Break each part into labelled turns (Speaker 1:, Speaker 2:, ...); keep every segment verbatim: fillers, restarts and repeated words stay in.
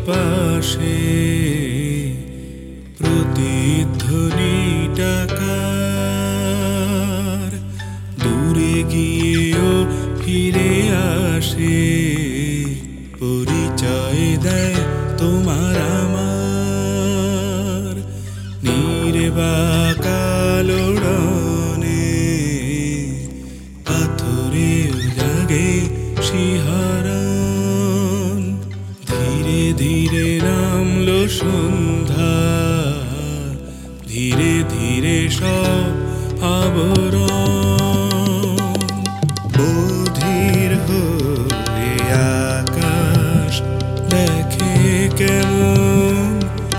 Speaker 1: পাশে প্রতিধ্বনি টাকার দূরে গিয়েও ফিরে আসে পরিচয় দেয় তোমার আমার নির্বাকাল উড়ানে পাথরে জাগে শিহরণ ধীরে ধীরে নামলো সন্ধ্যা ধীরে ধীরে সব আবরণ বধির হয়ে আকাশ দেখে কেমন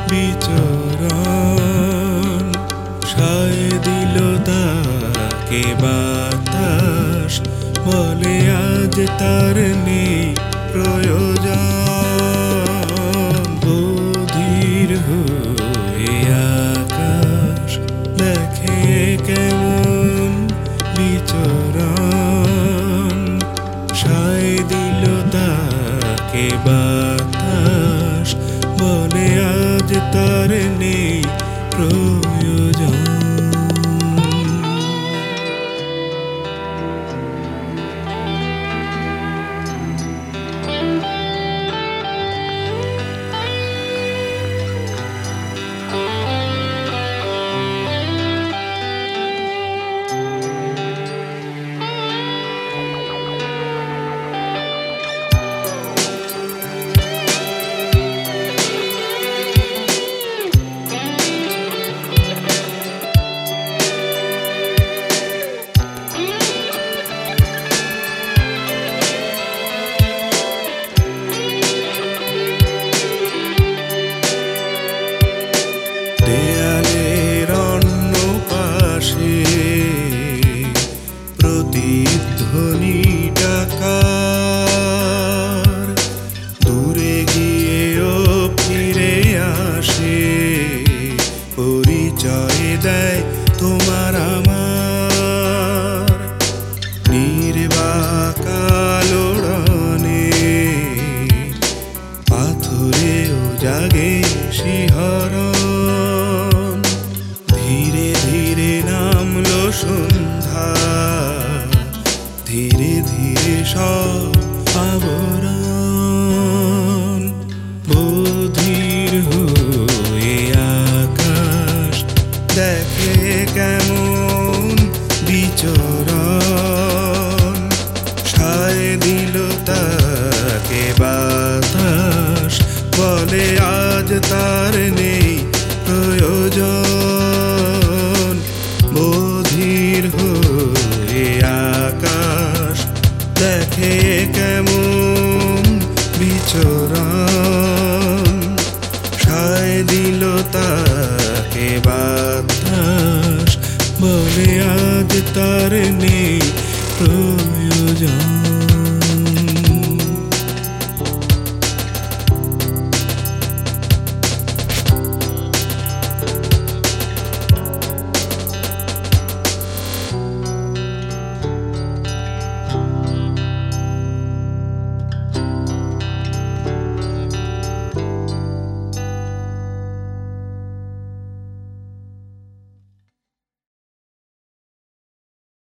Speaker 1: বিচরণ সায় দিল তাকে বাতাস বলে আজ তার নেই প্রয়োজন বধির হয়ে আকাশ দেখে কেমন বিচরণ সায় দিল তাকে বাতাস বলে আজ তার নেই প্রয়োজন। দেয়ালের অন্য পাশে প্রতিধ্বনি টাকার দূরে গিয়েও ফিরে আসে পরিচয় দেয় তোমার আমার নির্বাকাল উড়ানে পাথরেও জাগে শিহরণ ধীরে ধীরে নামলো সন্ধ্যা ধীরে ধীরে সব আবরণ বধির হয়ে আকাশ দেখে কেমন বিচরণ সায় দিল তাকে বাতাস বলে আজ তার নেই প্রয়োজন বধির হয়ে আকাশ দেখে কেমন বিচরণ সায় দিল তাকে বাতাস বলে আজ তার নেই প্রয়োজন।